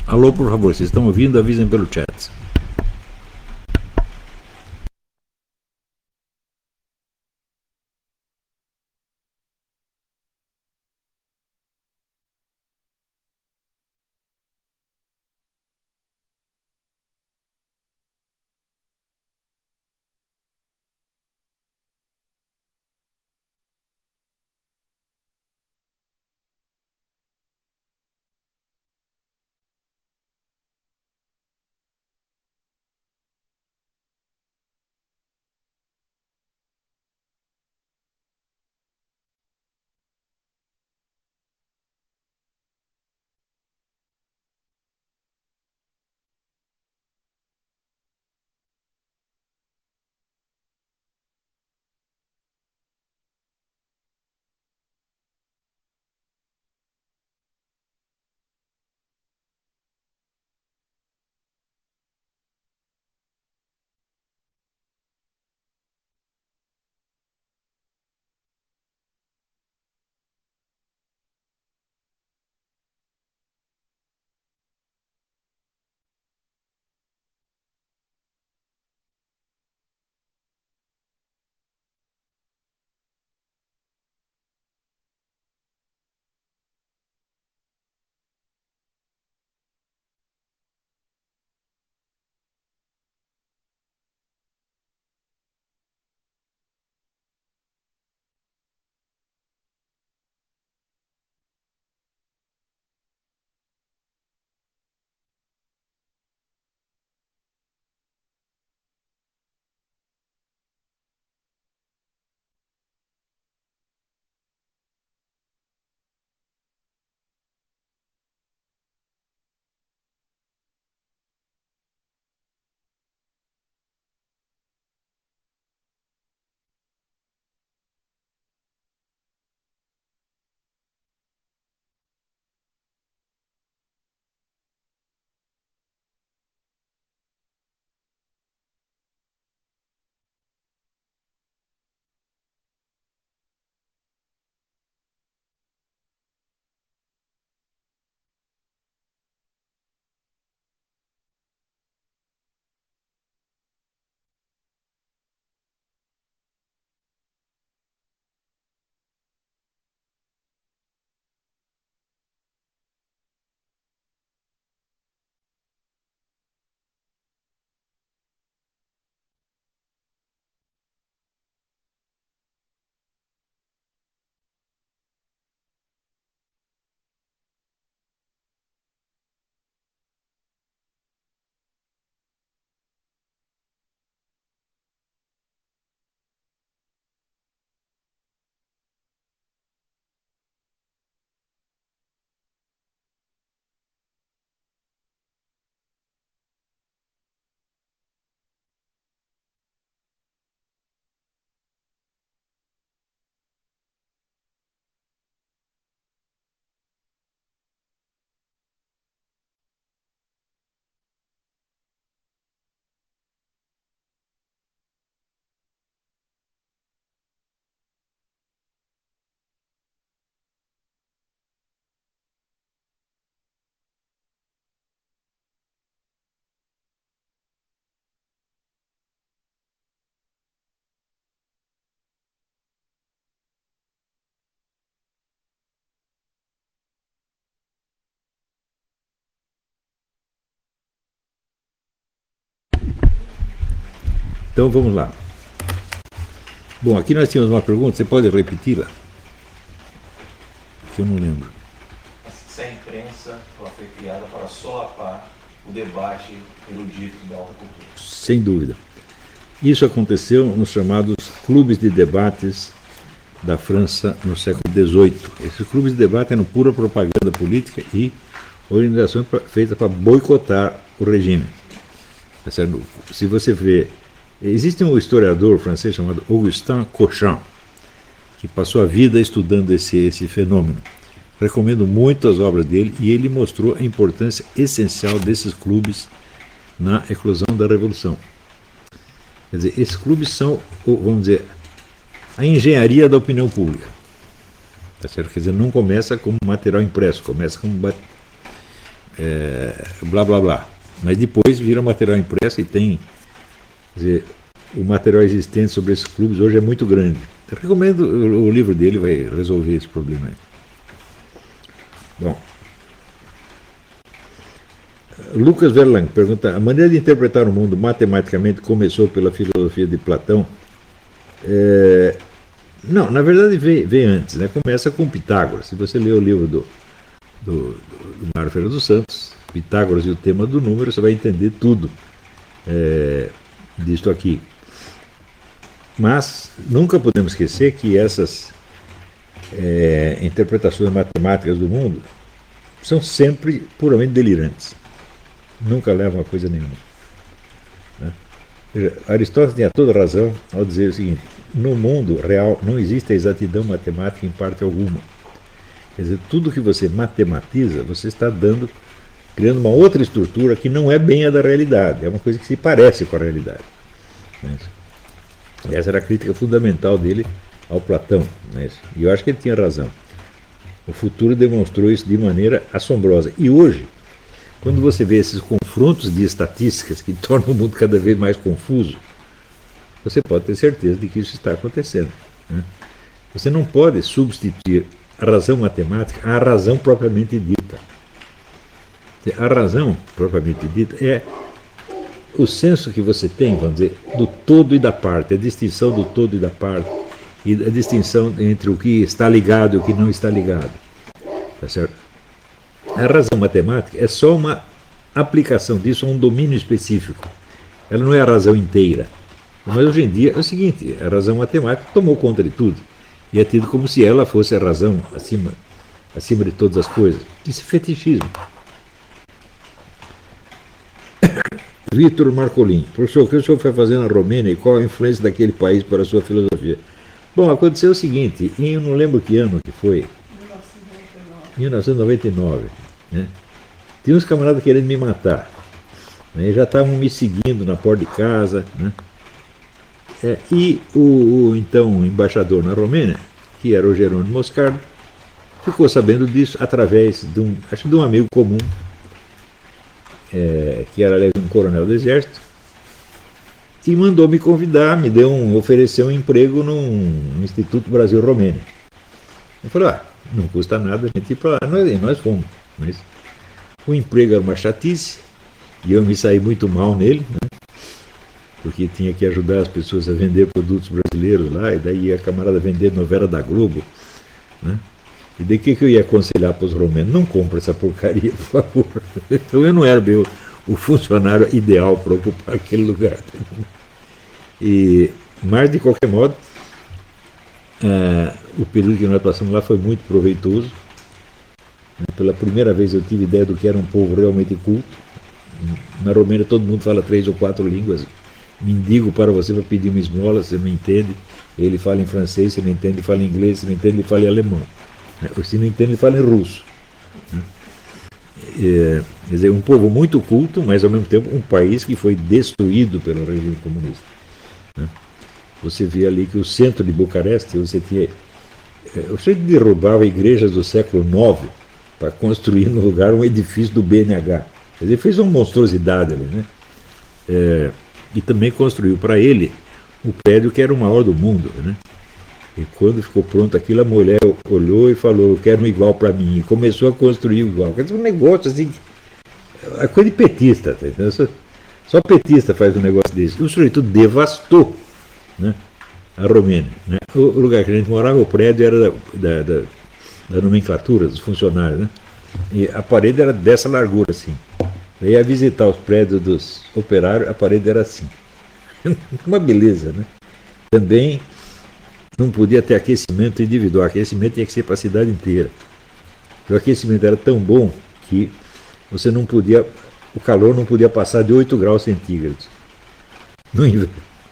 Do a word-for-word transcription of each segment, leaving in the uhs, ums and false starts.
Alô, por favor, vocês estão ouvindo? Avisem pelo chat. Então vamos lá. Bom, aqui nós tínhamos uma pergunta, você pode repeti-la? Que eu não lembro. Se a imprensa ela foi criada para solapar o debate erudito da alta cultura. Sem dúvida. Isso aconteceu nos chamados clubes de debates da França no século dezoito. Esses clubes de debate eram pura propaganda política e organização feita para boicotar o regime. Se você vê, existe um historiador francês chamado Augustin Cochin, que passou a vida estudando esse, esse fenômeno. Recomendo muito as obras dele e ele mostrou a importância essencial desses clubes na eclosão da Revolução. Quer dizer, esses clubes são, vamos dizer, a engenharia da opinião pública. Tá certo? Quer dizer, não começa como material impresso, começa como é, blá blá blá. Mas depois vira material impresso e tem, quer dizer, o material existente sobre esses clubes hoje é muito grande. Eu recomendo, o livro dele vai resolver esse problema aí. Bom, Lucas Verlang pergunta: a maneira de interpretar o mundo matematicamente começou pela filosofia de Platão? É, não, na verdade veio, veio antes, né? Começa com Pitágoras. Se você ler o livro do, do, do Mário Ferreira dos Santos, Pitágoras e o tema do número, você vai entender tudo é, disto aqui. Mas nunca podemos esquecer que essas é, interpretações matemáticas do mundo são sempre puramente delirantes. Nunca levam a coisa nenhuma. Né? Aristóteles tinha toda razão ao dizer o seguinte: no mundo real não existe a exatidão matemática em parte alguma. Quer dizer, tudo que você matematiza, você está dando, criando uma outra estrutura que não é bem a da realidade, é uma coisa que se parece com a realidade. Né? Essa era a crítica fundamental dele ao Platão. Né? E eu acho que ele tinha razão. O futuro demonstrou isso de maneira assombrosa. E hoje, quando você vê esses confrontos de estatísticas que tornam o mundo cada vez mais confuso, você pode ter certeza de que isso está acontecendo. Né? Você não pode substituir a razão matemática à razão propriamente dita. A razão propriamente dita é o senso que você tem, vamos dizer, do todo e da parte, a distinção do todo e da parte, e a distinção entre o que está ligado e o que não está ligado. Tá certo? A razão matemática é só uma aplicação disso a um domínio específico. Ela não é a razão inteira. Mas hoje em dia é o seguinte: a razão matemática tomou conta de tudo. E é tido como se ela fosse a razão acima, acima de todas as coisas. Isso é fetichismo. Vitor Marcolin: professor, o que o senhor foi fazer na Romênia e qual a influência daquele país para a sua filosofia? Bom, aconteceu o seguinte, em, eu não lembro que ano que foi, mil novecentos e noventa e nove, né? Tinha uns camaradas querendo me matar, né? Já estavam me seguindo na porta de casa, né? É, e o, o então embaixador na Romênia, que era o Jerônimo Moscardo, ficou sabendo disso através de um, acho de um amigo comum, é, que era um coronel do exército, e mandou me convidar, me deu um, ofereceu um emprego no Instituto Brasil-Romênia. Eu falei: ah, não custa nada a gente ir para lá. Nós, nós fomos. Mas o emprego era uma chatice, e eu me saí muito mal nele, né? Porque tinha que ajudar as pessoas a vender produtos brasileiros lá, e daí a camarada vender novela da Globo, né? E daí o que, que eu ia aconselhar para os romenos? Não compra essa porcaria, por favor. Então eu não era meu, o funcionário ideal para ocupar aquele lugar. E, mas, de qualquer modo, ah, o período que nós passamos lá foi muito proveitoso. Pela primeira vez eu tive ideia do que era um povo realmente culto. Na Romênia todo mundo fala três ou quatro línguas. Mendigo para você para pedir uma esmola, você não entende. Ele fala em francês, você não entende, ele fala em inglês, você não entende, ele fala em alemão. Se não entende, ele fala em russo. É, quer dizer, um povo muito culto, mas ao mesmo tempo um país que foi destruído pelo regime comunista. Você vê ali que o centro de Bucareste, você tinha. Você derrubava igrejas do século nove para construir no lugar um edifício do B N H. Quer dizer, fez uma monstruosidade ali, né? É, e também construiu para ele o prédio que era o maior do mundo, né? E quando ficou pronto aquilo, a mulher olhou e falou: eu quero um igual para mim. E começou a construir o igual. Quer dizer, um negócio assim, a coisa de petista, tá entendendo? Só, só petista faz um negócio desse. O sujeito devastou, né, a Romênia, né? O, o lugar que a gente morava, o prédio era da, da, da, da nomenclatura dos funcionários, né? E a parede era dessa largura, assim. Daí ia visitar os prédios dos operários, a parede era assim. Uma beleza, né? Também não podia ter aquecimento individual, aquecimento tinha que ser para a cidade inteira. O aquecimento era tão bom que você não podia, o calor não podia passar de oito graus centígrados. No inverno.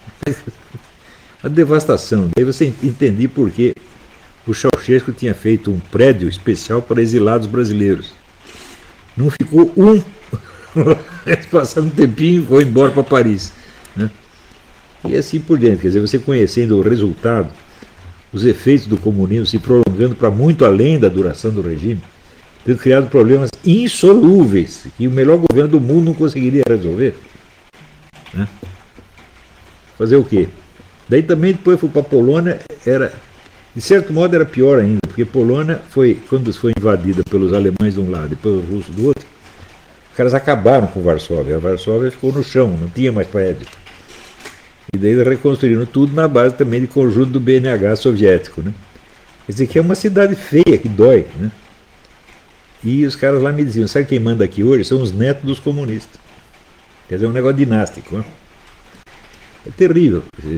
A devastação. Daí você entendia por que o Ceausescu tinha feito um prédio especial para exilados brasileiros. Não ficou um. Passaram um tempinho e foi embora para Paris, né? E assim por diante. Quer dizer, você conhecendo o resultado, os efeitos do comunismo se prolongando para muito além da duração do regime, tendo criado problemas insolúveis que o melhor governo do mundo não conseguiria resolver. Né? Fazer o quê? Daí também depois fui para a Polônia, era, de certo modo era pior ainda, porque Polônia foi, quando foi invadida pelos alemães de um lado e pelos russos do outro, os caras acabaram com Varsóvia. A Varsóvia ficou no chão, não tinha mais prédio. E daí eles reconstruíram tudo na base também de conjunto do B N H soviético. Né? Quer dizer que é uma cidade feia, que dói. Né? E os caras lá me diziam, sabe quem manda aqui hoje? São os netos dos comunistas. Quer dizer, é um negócio dinástico. Né? É terrível.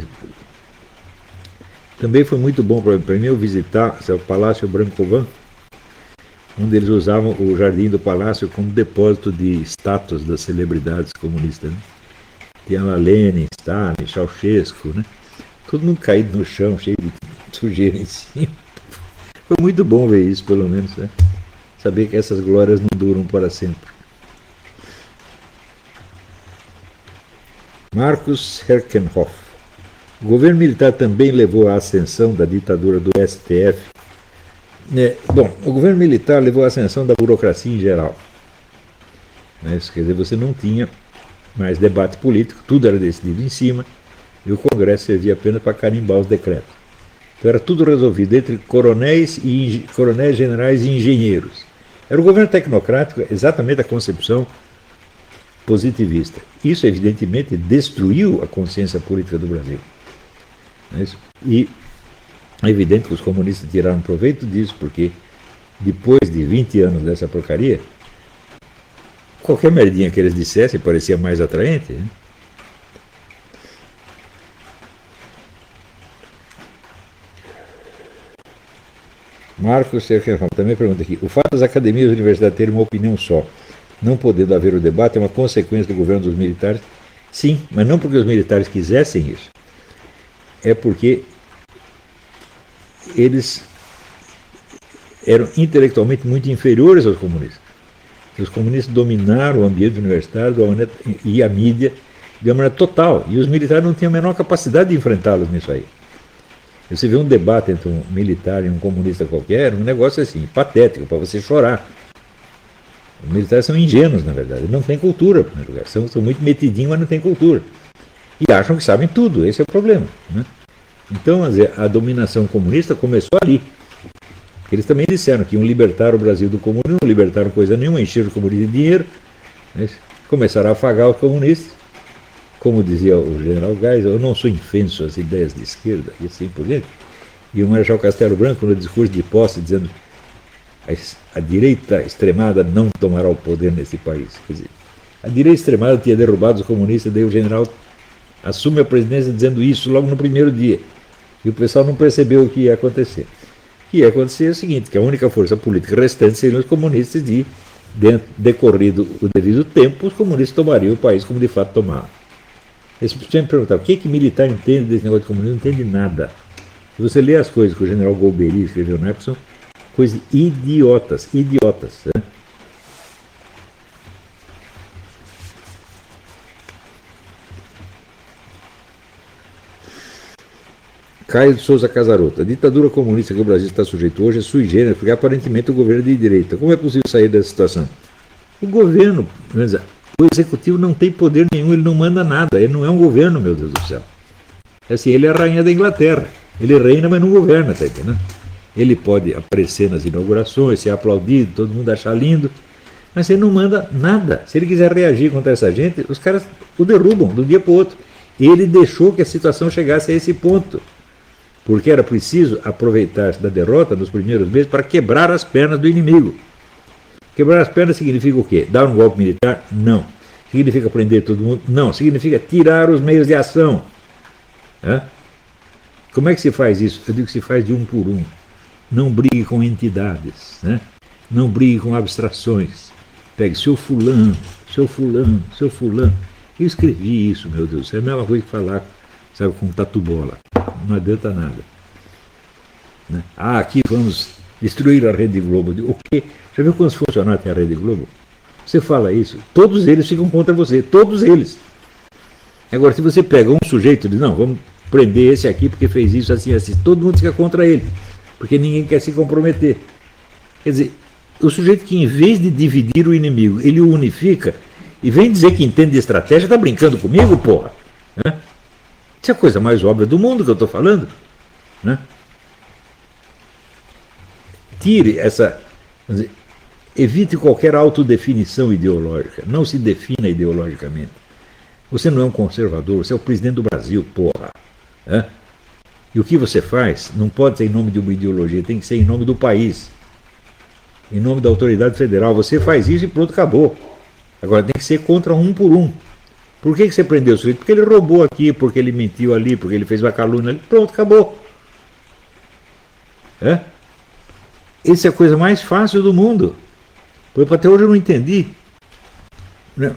Também foi muito bom para mim eu visitar o Palácio Brankovan, onde eles usavam o jardim do palácio como depósito de estátuas das celebridades comunistas. Né? Tinha lá Lenin, Stalin, Ceausescu, né? Todo mundo caído no chão, cheio de sujeira em cima. Foi muito bom ver isso, pelo menos. Né? Saber que essas glórias não duram para sempre. Marcus Herkenhoff. O governo militar também levou à ascensão da ditadura do S T F. É, bom, o governo militar levou à ascensão da burocracia em geral. Né? Isso quer dizer, você não tinha mais debate político, tudo era decidido em cima, e o Congresso servia apenas para carimbar os decretos. Então era tudo resolvido entre coronéis, e, coronéis generais e engenheiros. Era o governo tecnocrático, exatamente a concepção positivista. Isso, evidentemente, destruiu a consciência política do Brasil. Não é isso? E é evidente que os comunistas tiraram proveito disso, porque depois de vinte anos dessa porcaria, qualquer merdinha que eles dissessem parecia mais atraente. Né? Marcos Serkenhoff também pergunta aqui, o fato das academias e universidades terem uma opinião só, não podendo haver o debate, é uma consequência do governo dos militares? Sim, mas não porque os militares quisessem isso. É porque eles eram intelectualmente muito inferiores aos comunistas. Os comunistas dominaram o ambiente universitário e a mídia de uma maneira total. E os militares não tinham a menor capacidade de enfrentá-los nisso aí. Você vê um debate entre um militar e um comunista qualquer, um negócio assim, patético, para você chorar. Os militares são ingênuos, na verdade. Não têm cultura, em primeiro lugar. São, são muito metidinhos, mas não têm cultura. E acham que sabem tudo. Esse é o problema. Né? Então, a dominação comunista começou ali. Eles também disseram que iam libertar o Brasil do comunismo, não libertaram coisa nenhuma, encheram o comunismo de dinheiro, né? Começaram a afagar os comunistas. Como dizia o general Geisel, eu não sou infenso às ideias de esquerda, e assim por diante. E o Marechal Castelo Branco, no discurso de posse, dizendo a, a direita extremada não tomará o poder nesse país. Quer dizer, a direita extremada tinha derrubado os comunistas, daí o general assume a presidência dizendo isso logo no primeiro dia. E o pessoal não percebeu o que ia acontecer. O que ia acontecer é o seguinte, que a única força política restante seriam os comunistas e, dentro, decorrido o devido tempo, os comunistas tomariam o país como de fato tomaram. Eles sempre perguntavam, o que é que militar entende desse negócio de comunismo? Não entende nada. Se você lê as coisas que o general Golbery escreveu na época, são coisas idiotas, idiotas. Né? Caio de Souza Casaroto. A ditadura comunista que o Brasil está sujeito hoje é sui generis, porque aparentemente o governo é de direita. Como é possível sair dessa situação? O governo, o executivo não tem poder nenhum, ele não manda nada, ele não é um governo, meu Deus do céu. É assim, ele é a rainha da Inglaterra, ele reina, mas não governa, tá entendendo? Ele pode aparecer nas inaugurações, ser aplaudido, todo mundo achar lindo, mas ele não manda nada. Se ele quiser reagir contra essa gente, os caras o derrubam de um dia para o outro. Ele deixou que a situação chegasse a esse ponto, porque era preciso aproveitar-se da derrota nos primeiros meses para quebrar as pernas do inimigo. Quebrar as pernas significa o quê? Dar um golpe militar? Não. Significa prender todo mundo? Não. Significa tirar os meios de ação. Hã? Como é que se faz isso? Eu digo que se faz de um por um. Não brigue com entidades, né? Não brigue com abstrações. Pegue seu fulano, seu fulano, seu fulano. Eu escrevi isso, meu Deus. É a mesma coisa que falar, sabe, com tatu-bola. Não adianta nada. Né? Ah, aqui vamos destruir a Rede Globo. O quê? Já viu quantos funcionários tem a Rede Globo? Você fala isso, todos eles ficam contra você, todos eles. Agora, se você pega um sujeito e diz, não, vamos prender esse aqui porque fez isso, assim, assim, todo mundo fica contra ele, porque ninguém quer se comprometer. Quer dizer, o sujeito que, em vez de dividir o inimigo, ele o unifica e vem dizer que entende de estratégia, está brincando comigo, porra. Né? Isso é a coisa mais óbvia do mundo que eu estou falando. Né? Tire essa... Dizer, evite qualquer autodefinição ideológica. Não se defina ideologicamente. Você não é um conservador, você é o presidente do Brasil, porra. Né? E o que você faz não pode ser em nome de uma ideologia, tem que ser em nome do país. Em nome da autoridade federal. Você faz isso e pronto, acabou. Agora tem que ser contra um por um. Por que, que você prendeu o sujeito? Porque ele roubou aqui, porque ele mentiu ali, porque ele fez uma calúnia ali. Pronto, acabou. É? Essa é a coisa mais fácil do mundo. Porque até hoje eu não entendi. Né?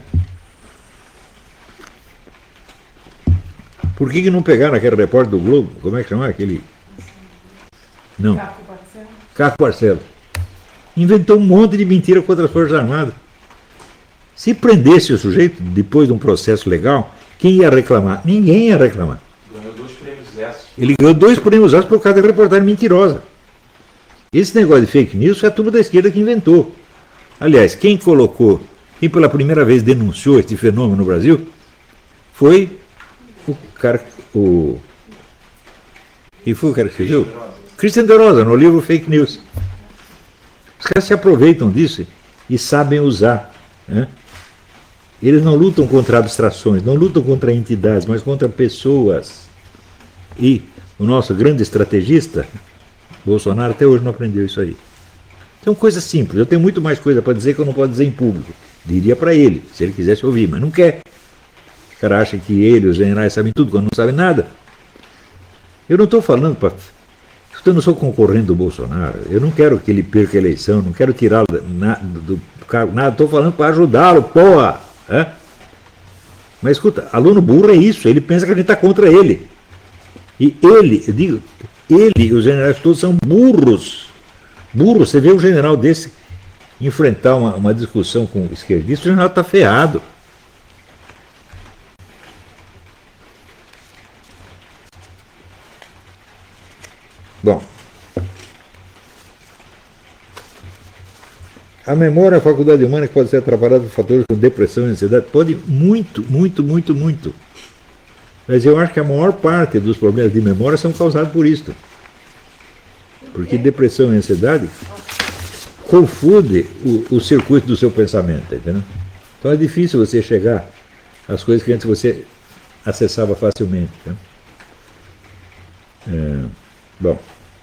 Por que, que não pegaram aquele repórter do Globo? Como é que chama aquele? Não. Caco Barcelos. Caco Barcelos. Inventou um monte de mentira contra as Forças Armadas. Se prendesse o sujeito, depois de um processo legal, quem ia reclamar? Ninguém ia reclamar. Ganhou dois prêmios ESSO. Ele ganhou dois prêmios ESSO por causa da reportagem mentirosa. Esse negócio de fake news foi a turma da esquerda que inventou. Aliás, quem colocou, quem pela primeira vez denunciou este fenômeno no Brasil, foi o cara, o... Quem foi o cara que escreveu? Christian de Rosa, no livro Fake News. Os caras se aproveitam disso e sabem usar. Né? Eles não lutam contra abstrações, não lutam contra entidades, mas contra pessoas. E o nosso grande estrategista, Bolsonaro, até hoje não aprendeu isso aí. São coisas simples. Eu tenho muito mais coisa para dizer que eu não posso dizer em público. Diria para ele, se ele quisesse ouvir, mas não quer. O cara acha que ele, os generais, sabem tudo, quando não sabem nada. Eu não estou falando para... Eu não sou concorrente do Bolsonaro. Eu não quero que ele perca a eleição, não quero tirá-lo do cargo, nada. Estou falando para ajudá-lo, porra. É? Mas escuta, aluno burro é isso. Ele pensa que a gente está contra ele. E ele, eu digo, ele e os generais todos são burros. Burros. Você vê um general desse enfrentar uma, uma discussão com o esquerdista, o general está ferrado. Bom, a memória, a faculdade humana que pode ser atrapalhada por fatores como depressão e ansiedade, pode muito, muito, muito, muito. Mas eu acho que a maior parte dos problemas de memória são causados por isto. Porque depressão e ansiedade confunde o, o circuito do seu pensamento, entendeu? Então é difícil você chegar às coisas que antes você acessava facilmente. Tá? É, bom.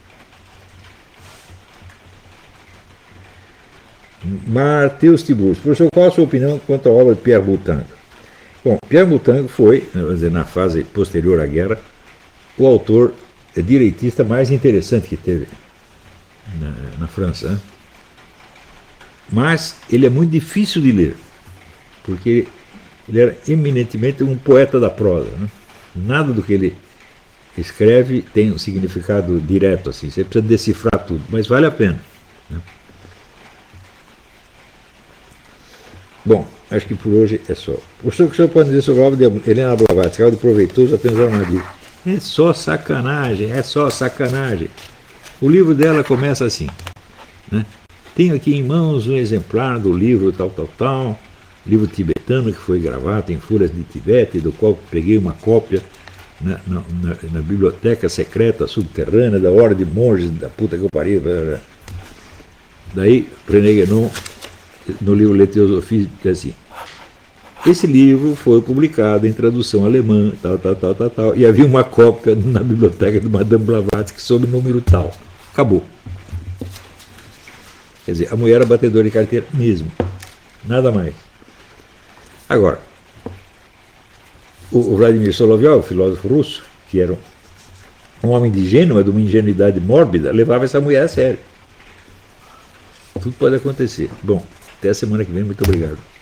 Matheus Tiburcio. Professor, qual a sua opinião quanto à obra de Pierre Boutang? Bom, Pierre Boutang foi, vamos dizer, na fase posterior à guerra, o autor direitista mais interessante que teve na, na França. Né? Mas ele é muito difícil de ler, porque ele era eminentemente um poeta da prosa. Né? Nada do que ele escreve tem um significado direto, assim. Você precisa decifrar tudo, mas vale a pena. Né? Bom, acho que por hoje é só. O senhor, o senhor pode dizer sobre a obra de Helena Blavatsky, algo de proveitoso apenas armadilha. É só sacanagem, é só sacanagem. O livro dela começa assim. Né? Tenho aqui em mãos um exemplar do livro tal, tal, tal, livro tibetano que foi gravado em Folhas de Tibete, do qual peguei uma cópia na, na, na, na biblioteca secreta subterrânea da Ordem de Monges, da puta que eu parei. Daí, René Guénon, no livro Le Théosophie, diz assim: esse livro foi publicado em tradução alemã, tal, tal, tal, tal, tal, e havia uma cópia na biblioteca de Madame Blavatsky sob o número tal. Acabou. Quer dizer, a mulher era batedora de carteira mesmo. Nada mais. Agora, o Vladimir Solovyov, filósofo russo, que era um homem de gênio, mas de uma ingenuidade mórbida, levava essa mulher a sério. Tudo pode acontecer. Bom, até a semana que vem. Muito obrigado.